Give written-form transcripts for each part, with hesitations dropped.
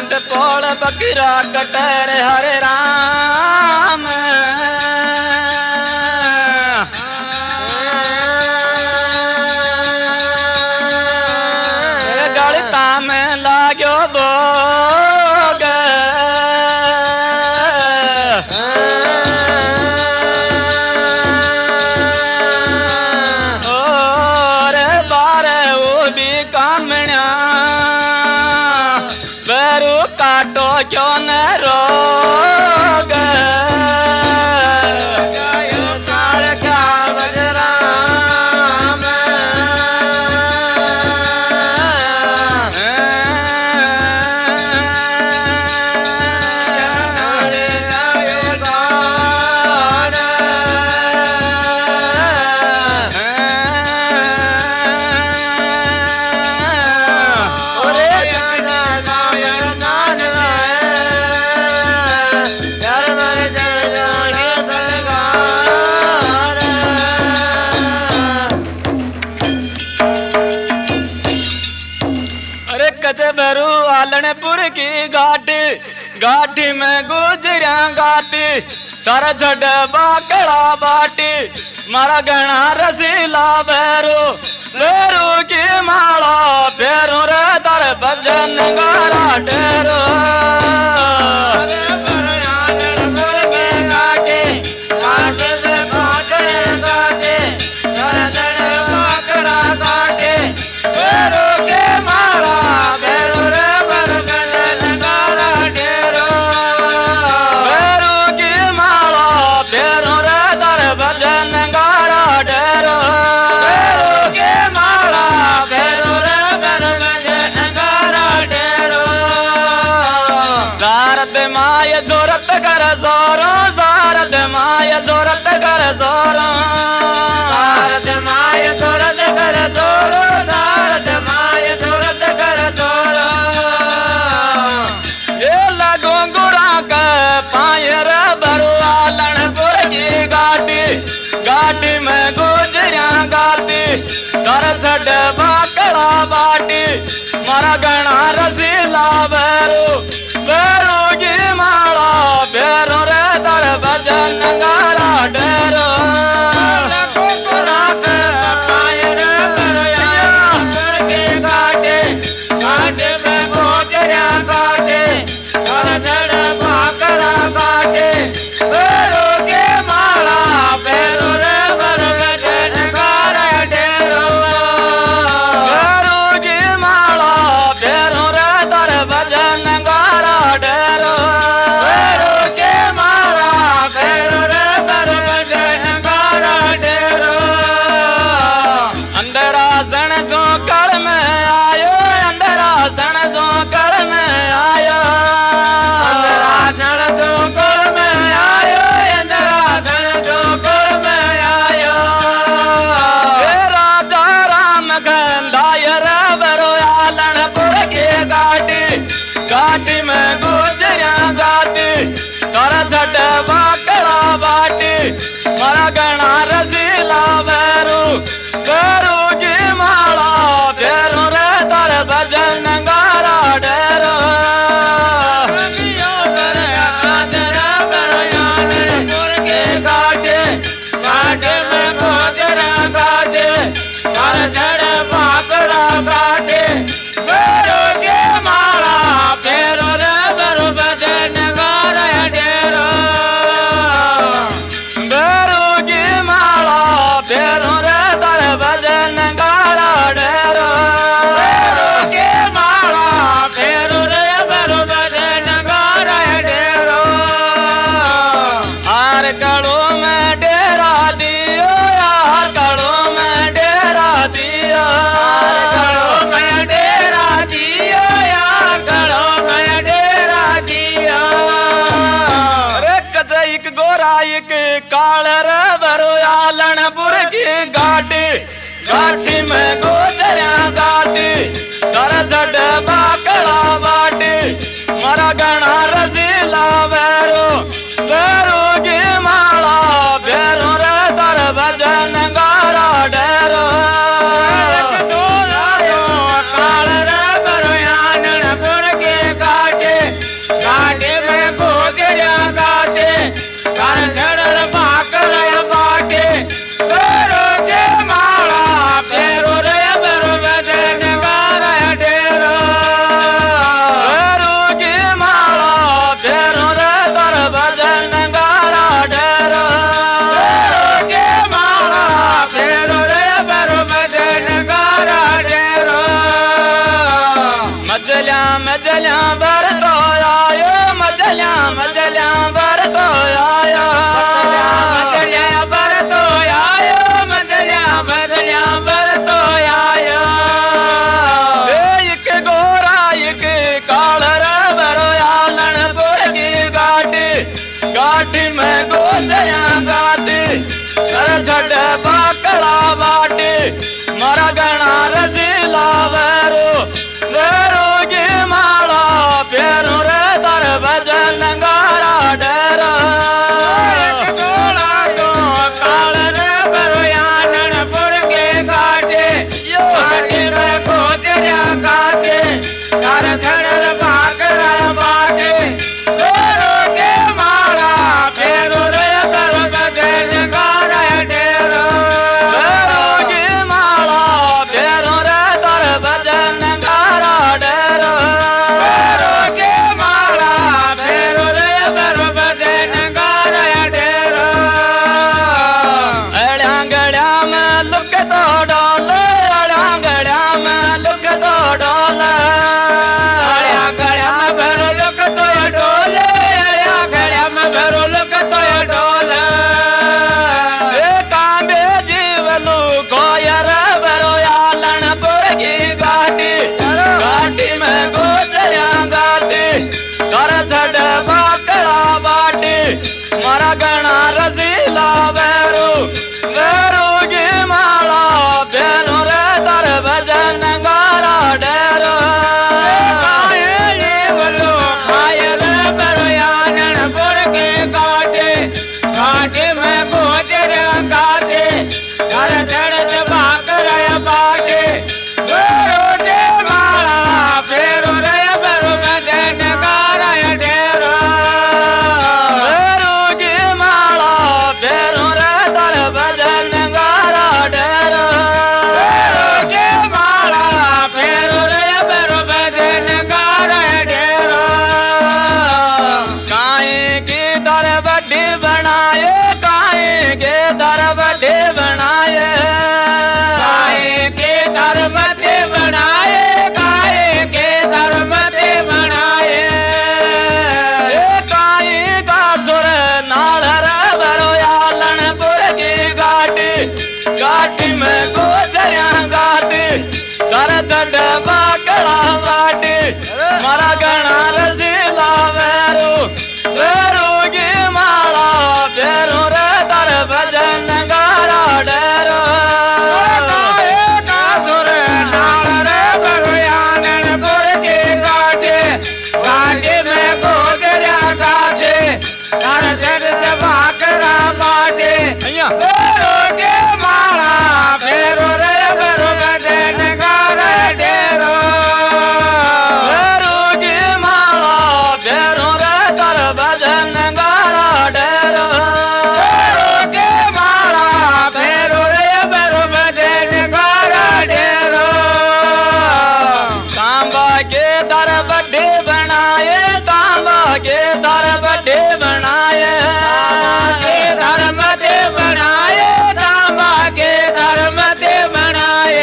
कंट पोल बकरा कटर हरे राम गलता में लाग्यो भोग और बारे वो भी कामण्या बेरू काटो क्यों न रोग काल का बजराम बरू आलनपुर की घाटी घाटी में गुजरिया घाटी तर झड बाकड़ा बाटी मारा गणा रसीला बेरू बेरू की माला फेरू रे तर भजन गारा डेरो माय जोरत कर जोरो सारद माय जोरत कर जोरो सारद माय जोरत कर जोरो सारद माय जोरत कर जोरो ये लगो गुड़ा के पायर बरू आलनपुर की गाटी गाटी में गुजरिया गाती कर छड़ बाकड़ा बाटी मारा गणा रसीला बेरू बेरू की माला बेरू रे दर भजन गारा डेरो घाटी में गुजरिया गाती कर झट बाकड़ा बाटी मारा गणा रसीला बेरू बेरू की माला फेरू रे तर भजन गारा डेरो घाटी में गुजरिया गाती कर झट बाकड़ा बाटी बेरू की माला फेरू रे बेरू भजन गारा डेरो बेरू की माला फेरू रे तर भजन गारा डेरो बेरू की माला फेरू रे बेरू भजन गारा डेरो हार कड़ो में डेरा दियो यार कड़ो में डेरा दियो हार कड़ो में डेरा दियो यार कड़ो में डेरा दियो अरे कचैक गोराइक काल रे बरो आलनपुर की घाटी घाटी में गुजरिया गाती कर झड बाकड़ा बाटी मारा गणा रसीला बेरू बेरू की माला फेरू रे तर भजन गारा डेरो काल रे बरो आलनपुर की घाटी गणा रसीला वेरो वेरो की माला फेरू रे दर भजन गारा डेरा तो काल रे बरुयानपुर के घाटे घाटे में गोजरिया गाते कर धड़ल बाकरा बाटे फेरो के माला फेरो रे दर भजन गारा डेरा वेरो की माला फेरू रे दर भजन गारा डेरा फेरो के माला फेरो रे दर भजन गारा डेरा अड़िया गड़िया में लुक तो डाल अड़िया गड़िया में लुक तो डाल अड़िया गड़िया में भरो लोक तो डोले अड़िया गड़िया में भरो लोक तो डोले कांबे जीवलू कोयर बरो यालनपुर की गाटी गाटी में गोजरिया गाटी कर छड़ बाकड़ा बाटी मारा गणा रसीला वेरू वेरू की माला फेरू रे दर भजन गारा डेरो काये बोलो खाए रे बरुयानपुर के घाटे घाटे में गोजर गाते कर धड़ बाकरा बाटे फेरो दे माला फेरो रे बरु भजन गारा डेरा वेरू की माला फेरू रे दर भजन गारा डेरो फेरो के माला फेरो रे बरु भजन गारा डेरा काहे की दर बड्डी बनाए काहे के दर बड्डी बनाए काहे के धर्म ते बनाए काहे के धर्म ते बनाए काहे का सुर नाल रे बरो यालनपुर की गाटी गाटी में गोजरिया गाटी कर चढ़ बाकड़ा बाटी मारा गणा रसीला वेरू वेरू की माला फेरू रे दर भजन गारा डेरो काहे का सुर नाल रे बरुयानपुर के घाटे घाटे में गोजरिया गाते कर जड़ बाकरा बाटे अయ్యా फेरो के माला फेरो रे बरु भजन गारा डेरो वेरू की माला फेरू रे दर भजन गारा डेरो फेरो के माला फेरो रे बरु भजन गारा डेरो तांबा के दर बड्डे बनाए तांबा के दर बड्डे बनाए के धर्म ते बनाए तांबा के धर्म ते बनाए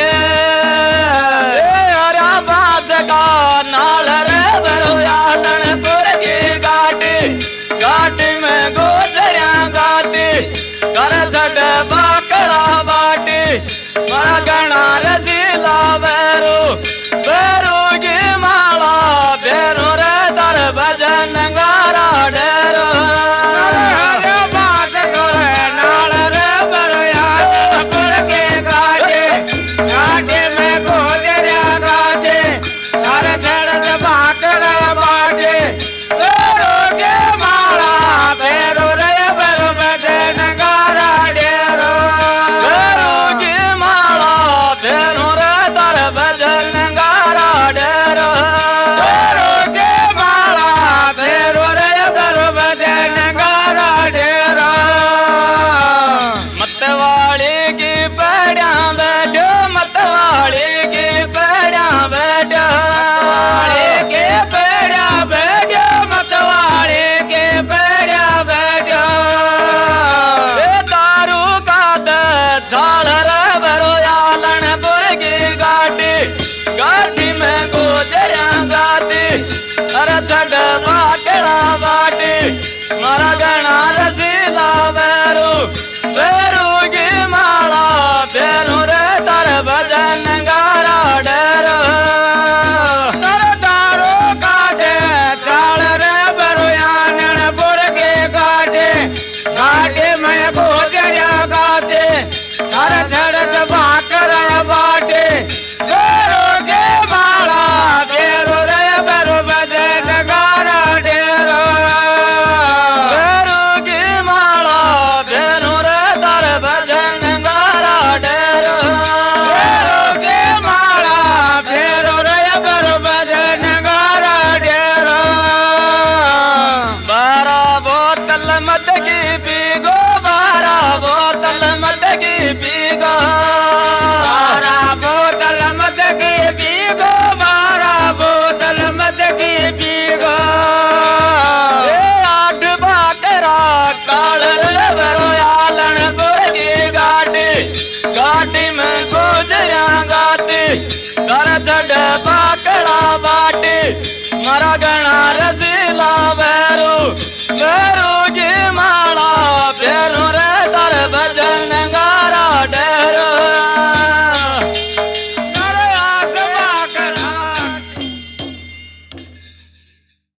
हरा बास का नाल रे बरो यालनपुर की गाटी गाटी में गोजरिया गाटी कर छड़ बाकड़ा बाटी मारा गणा रसीला वेरू वेरू की माला फेरू रे दर भजन गारा डेरो हरे बात करे नाल रे बरुयानपुर के घाटे घाटे में गोजरिया गाते कर धड़ बाकरा बाटे फेरो के माला फेरो रे बरु भजन गारा डेरो वेरू की माला फेरू रे दर भजन गारा डेरो फेरो के माला फेरो रे बरु भजन गारा डेरो मतवाली की पैड़िया बैठो मतवाली की पैड़िया बैठो मतवाले के पेड़ा बैठो मतवाले के पेड़ा बैठो दारू का झाल रे बरो यालनपुर की गाटी गाटी में गोजरिया गाती अरे छड़ बाकड़ा बाटी मारा गणा रसीला वेरू वेरू की माला फेरू रे दर भजन गारा डेरो सरदारो काटे चाल रे बरुयानपुर के घाटे घाटे में गोजरिया गाते कर धड़ बाकरा बाटे रसीला वैरू वैरू